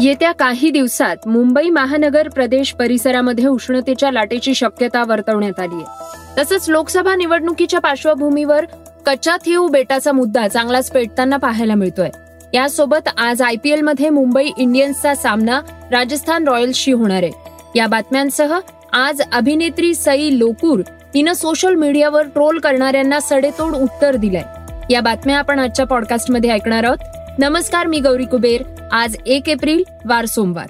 येत्या काही दिवसात मुंबई महानगर प्रदेश परिसरामध्ये उष्णतेच्या लाटेची शक्यता वर्तवण्यात आली आहे. तसंच लोकसभा निवडणुकीच्या पार्श्वभूमीवर कच्चाथीव बेटाचा मुद्दा चांगलाच पेटताना पाहायला मिळतोय. यासोबत आज IPL मध्ये मुंबई इंडियन्सचा सामना राजस्थान रॉयल्सशी होणार आहे. या बातम्यांसह आज अभिनेत्री सई लोकूर हिनं सोशल मीडियावर ट्रोल करणाऱ्यांना सडेतोड उत्तर दिलंय. या बातम्या आपण आजच्या पॉडकास्टमध्ये ऐकणार आहोत. नमस्कार, मी गौरी कुबेर. आज 1 एप्रिल वार सोमवार.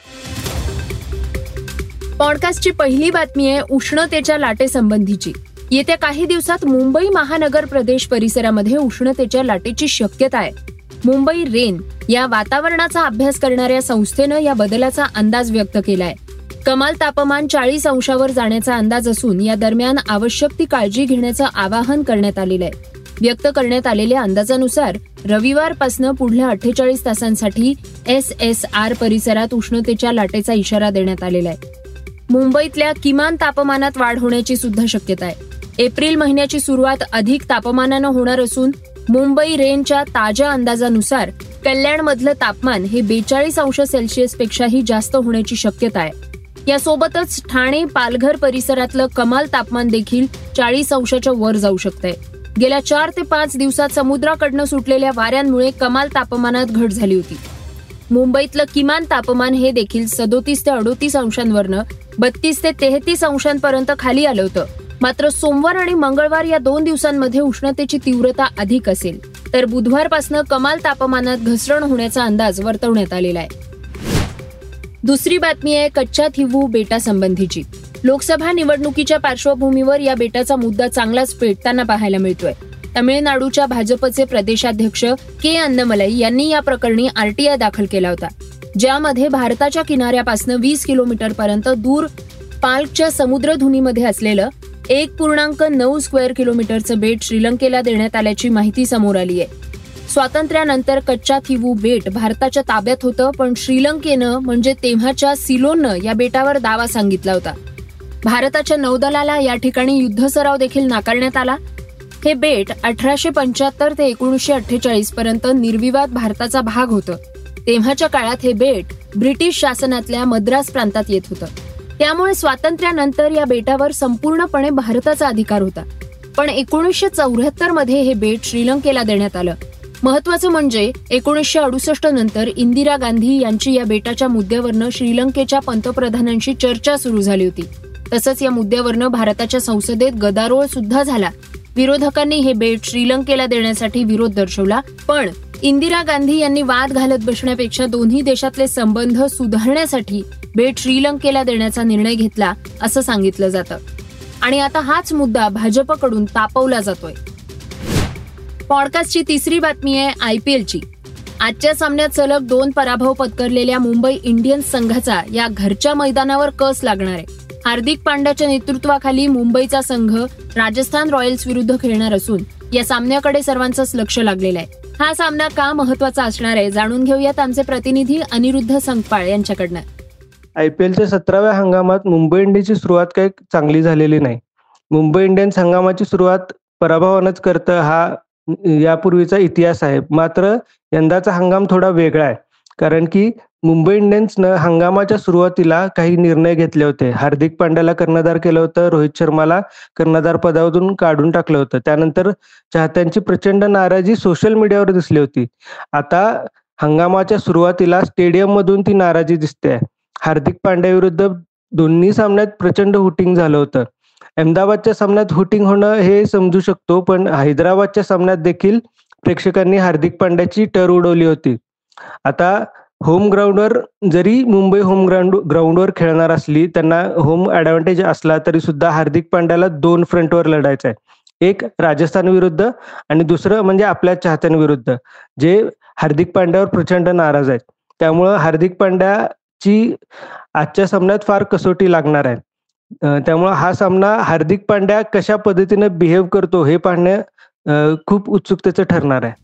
पॉडकास्टची पहिली बातमी आहे उष्णतेच्या लाटेसंबंधीची. येत्या काही दिवसात मुंबई महानगर प्रदेश परिसरामध्ये उष्णतेच्या लाटेची शक्यता आहे. मुंबई रेन या वातावरणाचा अभ्यास करणाऱ्या संस्थेनं या बदलाचा अंदाज व्यक्त केलाय. कमाल तापमान 40 अंशावर जाण्याचा अंदाज असून या दरम्यान आवश्यक ती काळजी घेण्याचं आवाहन करण्यात आलेलं आहे. व्यक्त करण्यात आलेल्या अंदाजानुसार रविवारपासून पुढल्या 48 तासांसाठी SSR परिसरात उष्णतेच्या लाटेचा इशारा देण्यात आलेला आहे. मुंबईतल्या किमान तापमानात वाढ होण्याची सुद्धा शक्यता आहे. एप्रिल महिन्याची सुरुवात अधिक तापमानानं होणार असून मुंबई रेनच्या ताज्या अंदाजानुसार कल्याणमधलं तापमान हे 42 अंश सेल्सिअस पेक्षाही जास्त होण्याची शक्यता आहे. यासोबतच ठाणे पालघर परिसरातलं कमाल तापमान देखील 40 अंशाच्या वर जाऊ शकतंय. गेल्या 4 ते 5 दिवसात समुद्राकडनं सुटलेल्या वाऱ्यांमुळे कमाल तापमानात घट झाली होती. मुंबईतलं किमान तापमान हे देखील 37 ते 38 अंशांवरनं 32 ते 33 अंशांपर्यंत खाली आलं होतं. मात्र सोमवार आणि मंगळवार या 2 दिवसांमध्ये उष्णतेची तीव्रता अधिक असेल, तर बुधवारपासून कमाल तापमानात घसरण होण्याचा अंदाज वर्तवण्यात आलेला आहे. दुसरी बातमी आहे कच्चाथीव बेटासंबंधीची. लोकसभा निवडणुकीच्या पार्श्वभूमीवर या बेटाचा मुद्दा चांगलाच पेटताना पाहायला मिळतोय. तमिळनाडूच्या भाजपचे प्रदेशाध्यक्ष के अन्नमलाई यांनी या प्रकरणी RTI दाखल केला होता, ज्यामध्ये भारताच्या किनाऱ्यापासून 20 किलोमीटरपर्यंत दूर पाल्कच्या समुद्रधुनीमध्ये असलेलं 1.9 स्क्वेअर किलोमीटरचं बेट श्रीलंकेला देण्यात आल्याची माहिती समोर आली आहे. स्वातंत्र्यानंतर कच्चाथीव बेट भारताच्या ताब्यात होतं, पण श्रीलंकेनं म्हणजे तेव्हाच्या सिलोननं या बेटावर दावा सांगितला होता. भारताच्या नौदलाला या ठिकाणी युद्धसराव देखील नाकारण्यात आला. हे बेट 1875 ते 1948 पर्यंत निर्विवाद भारताचा भाग होतं. तेव्हाच्या काळात हे बेट ब्रिटिश शासनातल्या मद्रास प्रांतात येत होतं. त्यामुळे स्वातंत्र्यानंतर या बेटावर संपूर्णपणे भारताचा अधिकार होता. पण 1974 मध्ये हे बेट श्रीलंकेला देण्यात आलं. महत्वाचं म्हणजे 1968 नंतर इंदिरा गांधी यांची या बेटाच्या मुद्द्यावरनं श्रीलंकेच्या पंतप्रधानांशी चर्चा सुरू झाली होती. तसंच या मुद्द्यावरनं भारताच्या संसदेत गदारोळ सुद्धा झाला. विरोधकांनी हे बेट श्रीलंकेला देण्यासाठी विरोध दर्शवला, पण इंदिरा गांधी यांनी वाद घालत बसण्यापेक्षा दोन्ही देशातले संबंध सुधारण्यासाठी बेट श्रीलंकेला देण्याचा निर्णय घेतला असं सांगितलं जातं. आणि आता हाच मुद्दा भाजपकडून तापवला जातोय. पॉडकास्टची तिसरी बातमी आहे IPLची. आजच्या सामन्यात सलग 2 पराभव पत्करलेल्या मुंबई इंडियन्स संघाचा या घरच्या मैदानावर कस लागणार आहे. हार्दिक पांड्याच्या नेतृत्वाखाली मुंबईचा संघ राजस्थान रॉयल्स विरुद्ध खेळणार असून या सामन्याकडे सर्वांचंच लक्ष लागलेलं आहे. हा सामना का महत्वाचा असणार आहे जाणून घेऊयात आमचे प्रतिनिधी अनिरुद्ध संकपाळ यांच्याकडनं. IPLच्या 17व्या हंगामात मुंबई इंडियन्सची सुरुवात काही चांगली झालेली नाही. मुंबई इंडियन्स हंगामाची सुरुवात पराभवानंच करतं हा यापूर्वीचा इतिहास आहे. मात्र यंदाचा हंगाम थोडा वेगळा आहे, कारण की मुंबई इंडियन्सनं हंगामाच्या सुरुवातीला काही निर्णय घेतले होते. हार्दिक पांड्याला कर्णधार केलं होतं, रोहित शर्माला कर्णधार पदावरून काढून टाकलं होतं. त्यानंतर चाहत्यांची प्रचंड नाराजी सोशल मीडियावर दिसली होती. आता हंगामाच्या सुरुवातीला स्टेडियममधून ती नाराजी दिसते. हार्दिक पांड्या विरुद्ध दोन्ही सामन्यात प्रचंड हुटिंग झालं होतं. अहमदाबादच्या सामन्यात हुटिंग होणं हे समजू शकतो, पण हैदराबादच्या सामन्यात देखील प्रेक्षकांनी हार्दिक पांड्याची टर उडवली होती. आता होम ग्राउंडवर जरी मुंबई होम ग्राउंडवर खेळणार असली, त्यांना होम ॲडव्हान्टेज असला तरी सुद्धा हार्दिक पांड्याला 2 फ्रंटवर लढायचं आहे. एक राजस्थान विरुद्ध आणि दुसरं म्हणजे आपल्या चाहत्यांविरुद्ध, जे हार्दिक पांड्यावर प्रचंड नाराज आहेत. त्यामुळं हार्दिक पांड्याची आजच्या सामन्यात फार कसोटी लागणार आहे. त्यामुळं हा सामना हार्दिक पांड्या कशा पद्धतीने बिहेव करतो हे पाहणं खूप उत्सुकतेचं ठरणार आहे.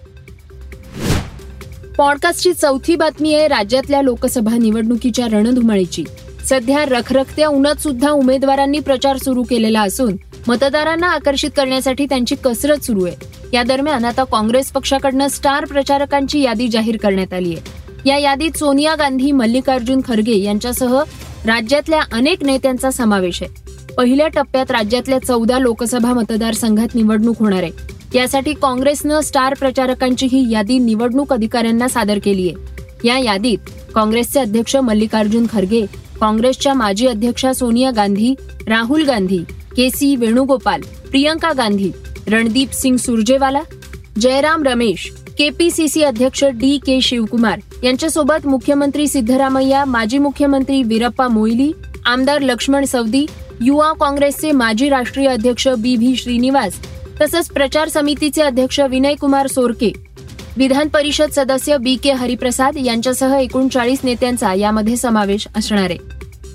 पॉडकास्टची चौथी बातमी आहे राज्यातल्या लोकसभा निवडणुकीच्या रणधुमाळीची. सध्या रखरखत्या उन्हात सुद्धा उमेदवारांनी प्रचार सुरू केलेला असून मतदारांना आकर्षित करण्यासाठी त्यांची कसरत सुरू आहे. या दरम्यान आता काँग्रेस पक्षाकडनं स्टार प्रचारकांची यादी जाहीर करण्यात आली आहे. या यादीत सोनिया गांधी, मल्लिकार्जुन खरगे यांच्यासह राज्यातल्या अनेक नेत्यांचा समावेश आहे. पहिल्या टप्प्यात राज्यातल्या 14 लोकसभा मतदारसंघात निवडणूक होणार आहे. यासाठी काँग्रेसनं स्टार प्रचारकांची ही यादी निवडणूक अधिकाऱ्यांना सादर केली आहे. या यादीत काँग्रेसचे अध्यक्ष मल्लिकार्जुन खरगे, काँग्रेसच्या माजी अध्यक्षा सोनिया गांधी, राहुल गांधी, के.सी. वेणुगोपाल, प्रियंका गांधी, रणदीप सिंग सुरजेवाला, जयराम रमेश, केपीसीसी अध्यक्ष डी.के. शिवकुमार यांच्यासोबत मुख्यमंत्री सिद्धरामय्या, माजी मुख्यमंत्री वीरप्पा मोईली, आमदार लक्ष्मण सवदी, युवा काँग्रेसचे माजी राष्ट्रीय अध्यक्ष बी.व्ही. श्रीनिवास, तसंच प्रचार समितीचे अध्यक्ष विनयकुमार सोरके, विधान परिषद सदस्य बी.के. हरिप्रसाद यांच्यासह एकूण 40 नेत्यांचा यामध्ये समावेश असणार आहे.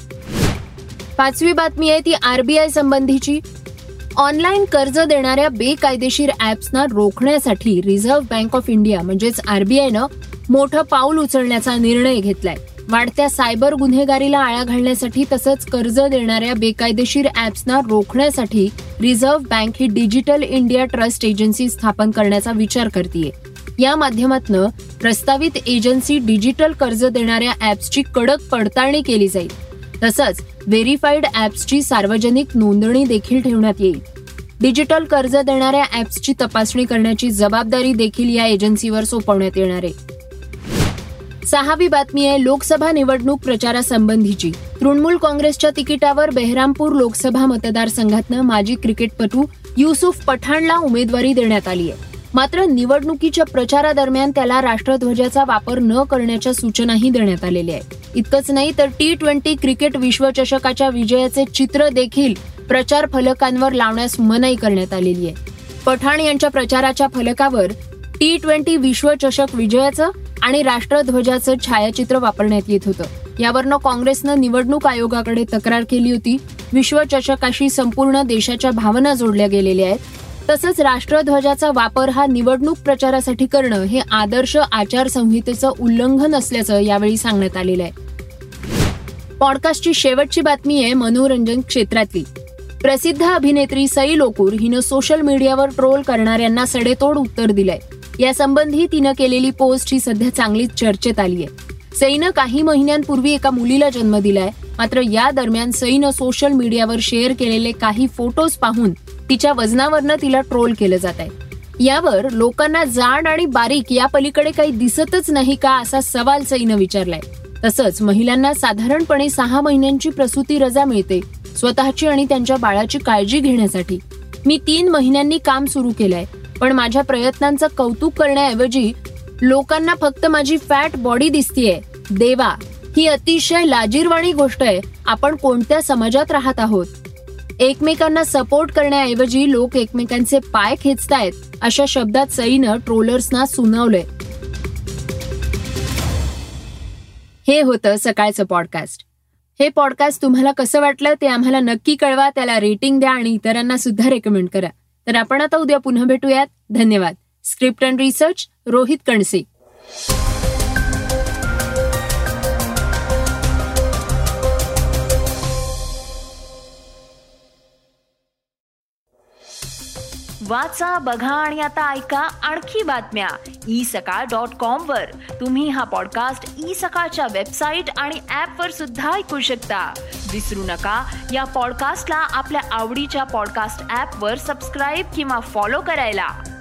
5वी बातमी आहे ती आरबीआय संबंधीची. ऑनलाईन कर्ज देणाऱ्या बेकायदेशीर ॲप्सना रोखण्यासाठी रिझर्व्ह बँक ऑफ इंडिया म्हणजेच आरबीआयनं मोठं पाऊल उचलण्याचा निर्णय घेतलाय. वाढत्या सायबर गुन्हेगारीला आळा घालण्यासाठी तसंच कर्ज देणाऱ्या बेकायदेशीर ॲप्सना रोखण्यासाठी रिझर्व्ह बँक ही डिजिटल इंडिया ट्रस्ट एजन्सी स्थापन करण्याचा विचार करतेय. या माध्यमातून प्रस्तावित एजन्सी डिजिटल कर्ज देणाऱ्या ॲप्सची कडक पडताळणी केली जाईल. तसंच व्हेरीफाईड ॲप्सची सार्वजनिक नोंदणी देखील ठेवण्यात येईल. डिजिटल कर्ज देणाऱ्या ॲप्सची तपासणी करण्याची जबाबदारी देखील या एजन्सीवर सोपवण्यात येणार आहे. 6वी बातमी आहे लोकसभा निवडणूक प्रचारासंबंधीची. तृणमूल काँग्रेसच्या तिकिटावर बेहरामपूर लोकसभा मतदारसंघातनं माजी क्रिकेटपटू युसुफ पठाणला उमेदवारी देण्यात आली आहे. मात्र निवडणुकीच्या प्रचारादरम्यान त्याला राष्ट्रध्वजाचा वापर न करण्याच्या सूचनाही देण्यात आलेल्या आहेत. इतकंच नाही तर T20 क्रिकेट विश्वचषकाच्या विजयाचे चित्र देखील प्रचार फलकांवर लावण्यास मनाई करण्यात आलेली आहे. पठाण यांच्या प्रचाराच्या फलकावर T20 विश्वचषक विजयाचं आणि राष्ट्रध्वजाचं छायाचित्र वापरण्यात येत होतं. यावरनं काँग्रेसनं निवडणूक आयोगाकडे तक्रार केली होती. विश्वचषकाशी संपूर्ण देशाच्या भावना जोडल्या गेलेल्या आहेत. तसंच राष्ट्रध्वजाचा वापर हा निवडणूक प्रचारासाठी करणं हे आदर्श आचारसंहितेचं उल्लंघन असल्याचं यावेळी सांगण्यात आलेलं आहे. पॉडकास्टची शेवटची बातमी आहे मनोरंजन क्षेत्रातली. प्रसिद्ध अभिनेत्री सई लोकूर हिनं सोशल मीडियावर ट्रोल करणाऱ्यांना सडेतोड उत्तर दिलंय. यासंबंधी तिनं केलेली पोस्ट ही सध्या चांगलीच चर्चेत आली आहे. सईनं काही महिन्यांपूर्वी एका मुलीला जन्म दिलाय. मात्र या दरम्यान सईनं सोशल मीडियावर शेअर केलेले काही फोटोज पाहून तिच्या वजनावरनं तिला ट्रोल केलं जात आहे. यावर लोकांना जाड आणि बारीक या पलीकडे काही दिसतच नाही का असा सवाल सईनं विचारलाय. तसंच महिलांना साधारणपणे 6 महिन्यांची प्रसूती रजा मिळते स्वतःची आणि त्यांच्या बाळाची काळजी घेण्यासाठी. मी 3 महिन्यांनी काम सुरू केलंय, पण माझ्या प्रयत्नांचं कौतुक करण्याऐवजी लोकांना फक्त माझी फॅट बॉडी दिसतीये. देवा, ही अतिशय लाजिरवाणी गोष्ट आहे. आपण कोणत्या समाजात राहत आहोत? एकमेकांना सपोर्ट करण्याऐवजी लोक एकमेकांचे पाय खेचतायत अशा शब्दात सईनं ट्रोलर्सना सुनावलंय. हे होतं सकाळचं पॉडकास्ट. हे पॉडकास्ट तुम्हाला कसं वाटलं ते आम्हाला नक्की कळवा. त्याला रेटिंग द्या आणि इतरांना सुद्धा रेकमेंड करा. तर आपण आता उद्या पुन्हा भेटूयात. धन्यवाद. Script and research Rohit Kanse. वाचा, बघा आणि आता ऐका आणखी बातम्या isakal.com वर. तुम्ही हा पॉडकास्ट isakal वेबसाईट आणि ऍप वर सुद्धा ऐकू शकता. विसरू नका या पॉडकास्टला आपल्या आवडीच्या पॉडकास्ट ऍप वर सबस्क्राईब किंवा फॉलो करायला.